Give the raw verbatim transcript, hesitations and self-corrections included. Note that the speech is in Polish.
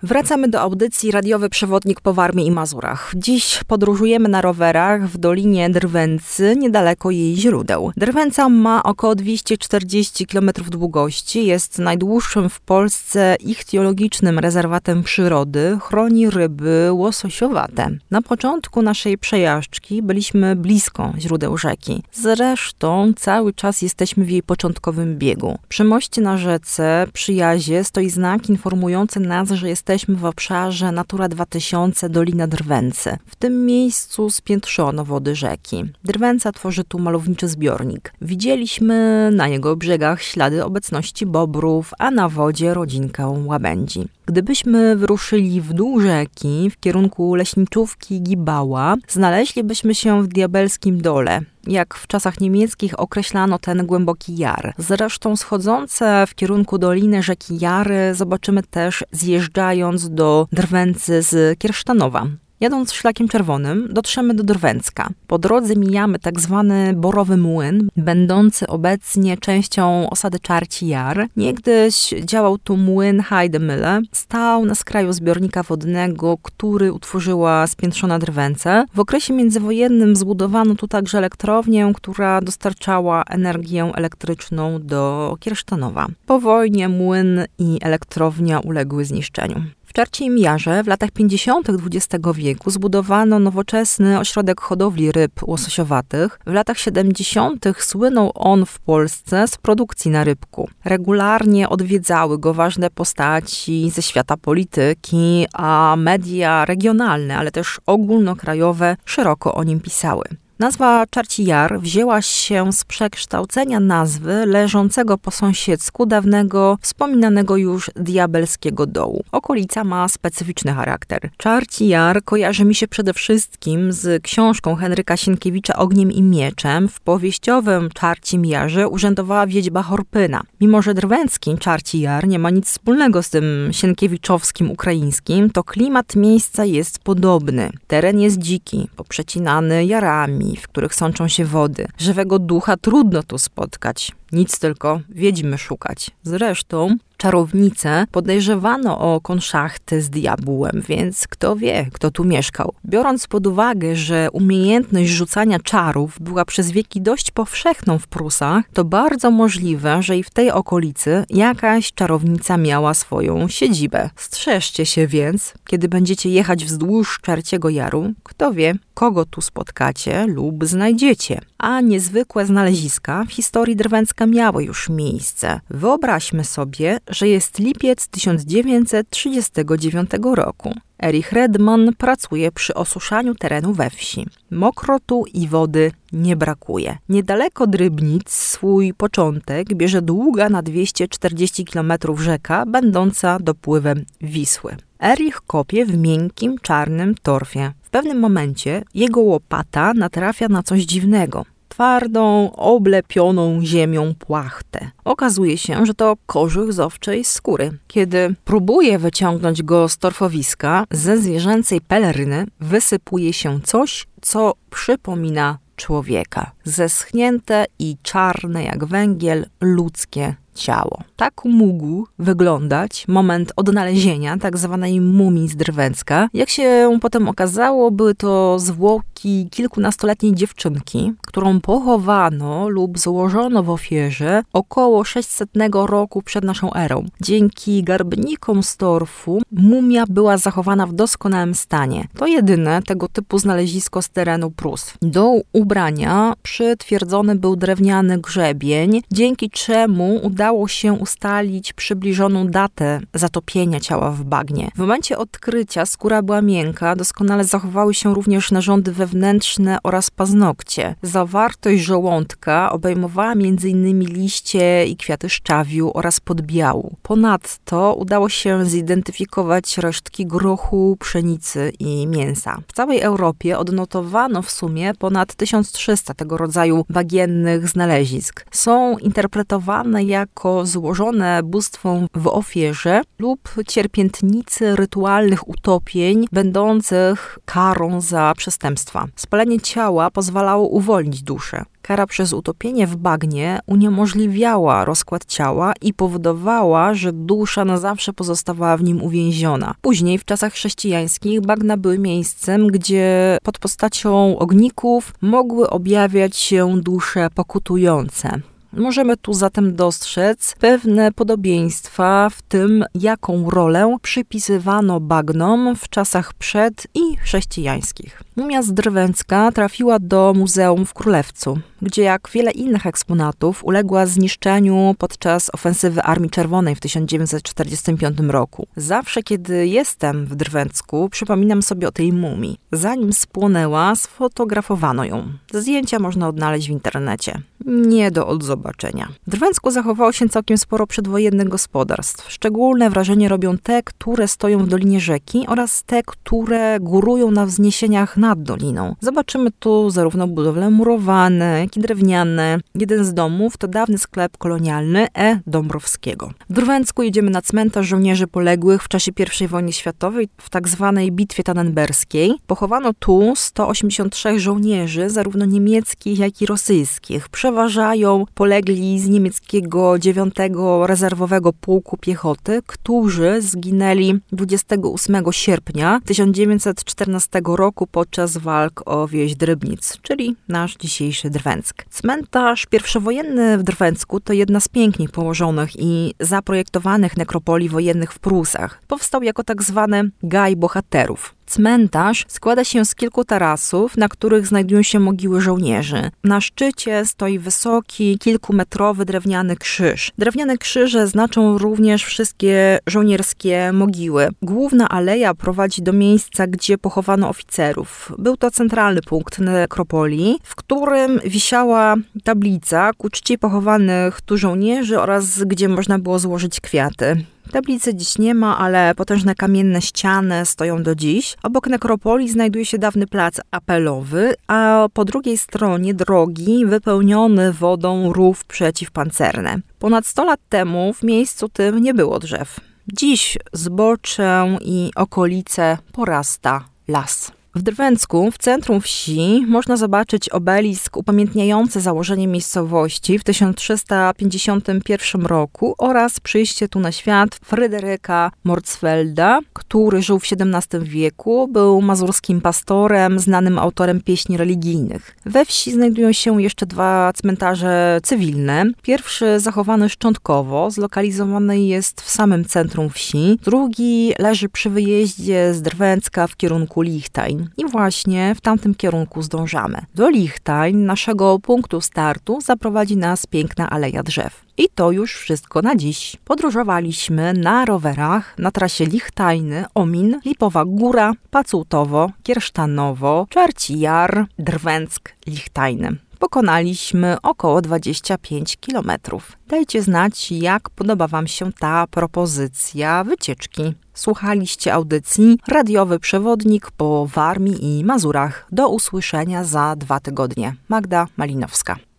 Wracamy do audycji Radiowy Przewodnik po Warmii i Mazurach. Dziś podróżujemy na rowerach w Dolinie Drwęcy, niedaleko jej źródeł. Drwęca ma około dwieście czterdzieści kilometrów długości, jest najdłuższym w Polsce ichtiologicznym rezerwatem przyrody, chroni ryby łososiowate. Na początku naszej przejażdżki byliśmy blisko źródeł rzeki. Zresztą cały czas jesteśmy w jej początkowym biegu. Przy moście na rzece, przy jazie, stoi znak informujący nas, że jesteśmy w obszarze Natura dwa tysiące Dolina Drwęcy. W tym miejscu spiętrzono wody rzeki. Drwęca tworzy tu malowniczy zbiornik. Widzieliśmy na jego brzegach ślady obecności bobrów, a na wodzie rodzinkę łabędzi. Gdybyśmy wyruszyli w dół rzeki, w kierunku leśniczówki Gibała, znaleźlibyśmy się w Diabelskim Dole. Jak w czasach niemieckich określano ten głęboki jar. Zresztą schodzące w kierunku doliny rzeki Jary zobaczymy też zjeżdżając do Drwęcy z Kiersztanowa. Jadąc szlakiem czerwonym, dotrzemy do Drwęcka. Po drodze mijamy tak zwany Borowy Młyn, będący obecnie częścią osady Czarci Jar. Niegdyś działał tu młyn Hajdemühle. Stał na skraju zbiornika wodnego, który utworzyła spiętrzona Drwęca. W okresie międzywojennym zbudowano tu także elektrownię, która dostarczała energię elektryczną do Kiersztanowa. Po wojnie młyn i elektrownia uległy zniszczeniu. W Czarcim Jarze w latach pięćdziesiątych dwudziestego wieku zbudowano nowoczesny ośrodek hodowli ryb łososiowatych. W latach siedemdziesiątych słynął on w Polsce z produkcji na rybku. Regularnie odwiedzały go ważne postaci ze świata polityki, a media regionalne, ale też ogólnokrajowe szeroko o nim pisały. Nazwa Czarci Jar wzięła się z przekształcenia nazwy leżącego po sąsiedzku dawnego, wspominanego już Diabelskiego Dołu. Okolica ma specyficzny charakter. Czarci Jar kojarzy mi się przede wszystkim z książką Henryka Sienkiewicza Ogniem i Mieczem. W powieściowym Czarcim Jarze urzędowała wiedźma Horpyna. Mimo że drwęcki Czarci Jar nie ma nic wspólnego z tym sienkiewiczowskim ukraińskim, to klimat miejsca jest podobny. Teren jest dziki, poprzecinany jarami, w których sączą się wody. Żywego ducha trudno tu spotkać. Nic tylko wiedźmy szukać. Zresztą czarownicę podejrzewano o konszachty z diabłem, więc kto wie, kto tu mieszkał. Biorąc pod uwagę, że umiejętność rzucania czarów była przez wieki dość powszechną w Prusach, to bardzo możliwe, że i w tej okolicy jakaś czarownica miała swoją siedzibę. Strzeżcie się więc, kiedy będziecie jechać wzdłuż Czarciego Jaru, kto wie, kogo tu spotkacie lub znajdziecie. A niezwykłe znaleziska w historii Drwęcka miały już miejsce. Wyobraźmy sobie, że jest lipiec tysiąc dziewięćset trzydziestego dziewiątego roku. Erich Redman pracuje przy osuszaniu terenu we wsi. Mokro tu i wody nie brakuje. Niedaleko Drybnic swój początek bierze długa na dwieście czterdzieści kilometrów rzeka, będąca dopływem Wisły. Erich kopie w miękkim, czarnym torfie. W pewnym momencie jego łopata natrafia na coś dziwnego. Twardą, oblepioną ziemią płachtę. Okazuje się, że to kożuch z owczej skóry. Kiedy próbuje wyciągnąć go z torfowiska, ze zwierzęcej peleryny wysypuje się coś, co przypomina człowieka. Zeschnięte i czarne jak węgiel ludzkie ciało. Tak mógł wyglądać moment odnalezienia tak zwanej mumii z Drwęcka. Jak się potem okazało, były to zwłoki kilkunastoletniej dziewczynki, którą pochowano lub złożono w ofierze około sześćsetnego roku przed naszą erą. Dzięki garbnikom z torfu mumia była zachowana w doskonałym stanie. To jedyne tego typu znalezisko z terenu Prus. Do ubrania przytwierdzony był drewniany grzebień, dzięki czemu udało Udało się ustalić przybliżoną datę zatopienia ciała w bagnie. W momencie odkrycia skóra była miękka, doskonale zachowały się również narządy wewnętrzne oraz paznokcie. Zawartość żołądka obejmowała między innymi liście i kwiaty szczawiu oraz podbiału. Ponadto udało się zidentyfikować resztki grochu, pszenicy i mięsa. W całej Europie odnotowano w sumie ponad tysiąc trzysta tego rodzaju bagiennych znalezisk. Są interpretowane jak jako złożone bóstwom w ofierze lub cierpiętnicy rytualnych utopień, będących karą za przestępstwa. Spalenie ciała pozwalało uwolnić duszę. Kara przez utopienie w bagnie uniemożliwiała rozkład ciała i powodowała, że dusza na zawsze pozostawała w nim uwięziona. Później, w czasach chrześcijańskich, bagna były miejscem, gdzie pod postacią ogników mogły objawiać się dusze pokutujące. Możemy tu zatem dostrzec pewne podobieństwa w tym, jaką rolę przypisywano bagnom w czasach przed- i chrześcijańskich. Mumia z Drwęcka trafiła do muzeum w Królewcu, gdzie jak wiele innych eksponatów uległa zniszczeniu podczas ofensywy Armii Czerwonej w tysiąc dziewięćset czterdziestym piątym roku. Zawsze, kiedy jestem w Drwęcku, przypominam sobie o tej mumii. Zanim spłonęła, sfotografowano ją. Zdjęcia można odnaleźć w internecie. Nie do odzobaczenia. W Drwęcku zachowało się całkiem sporo przedwojennych gospodarstw. Szczególne wrażenie robią te, które stoją w dolinie rzeki oraz te, które górują na wzniesieniach nad doliną. Zobaczymy tu zarówno budowle murowane, jak i drewniane. Jeden z domów to dawny sklep kolonialny E. Dąbrowskiego. W Drwęcku jedziemy na cmentarz żołnierzy poległych w czasie pierwszej wojny światowej w tak zwanej bitwie tannenberskiej. Pochowano tu sto osiemdziesiąt trzech żołnierzy, zarówno niemieckich, jak i rosyjskich. Przeważają polegli z niemieckiego dziewiątego Rezerwowego Pułku Piechoty, którzy zginęli dwudziestego ósmego sierpnia tysiąc dziewięćset czternastego roku podczas walk o wieś Drybnic, czyli nasz dzisiejszy Drwęck. Cmentarz pierwszowojenny w Drwęcku to jedna z pięknie położonych i zaprojektowanych nekropolii wojennych w Prusach. Powstał jako tak zwany gaj bohaterów. Cmentarz składa się z kilku tarasów, na których znajdują się mogiły żołnierzy. Na szczycie stoi wysoki, kilkumetrowy drewniany krzyż. Drewniane krzyże znaczą również wszystkie żołnierskie mogiły. Główna aleja prowadzi do miejsca, gdzie pochowano oficerów. Był to centralny punkt nekropolii, w którym wisiała tablica ku czci pochowanych tu żołnierzy oraz gdzie można było złożyć kwiaty. Tablicy dziś nie ma, ale potężne kamienne ściany stoją do dziś. Obok nekropolii znajduje się dawny plac apelowy, a po drugiej stronie drogi wypełniony wodą rów przeciwpancerny. Ponad sto lat temu w miejscu tym nie było drzew. Dziś zbocze i okolice porasta las. W Drwęcku, w centrum wsi, można zobaczyć obelisk upamiętniający założenie miejscowości w tysiąc trzysta pięćdziesiątym pierwszym roku oraz przyjście tu na świat Fryderyka Morsfelda, który żył w siedemnastym wieku, był mazurskim pastorem, znanym autorem pieśni religijnych. We wsi znajdują się jeszcze dwa cmentarze cywilne. Pierwszy zachowany szczątkowo, zlokalizowany jest w samym centrum wsi. Drugi leży przy wyjeździe z Drwęcka w kierunku Lichtajn. I właśnie w tamtym kierunku zdążamy. Do Lichtajn, naszego punktu startu, zaprowadzi nas piękna aleja drzew. I to już wszystko na dziś. Podróżowaliśmy na rowerach na trasie Lichtajny, Omin, Lipowa Góra, Pacutowo, Kiersztanowo, Czarci Jar, Drwęck, Lichtajny. Pokonaliśmy około dwadzieścia pięć kilometrów. Dajcie znać, jak podoba Wam się ta propozycja wycieczki. Słuchaliście audycji Radiowy Przewodnik po Warmii i Mazurach. Do usłyszenia za dwa tygodnie. Magda Malinowska.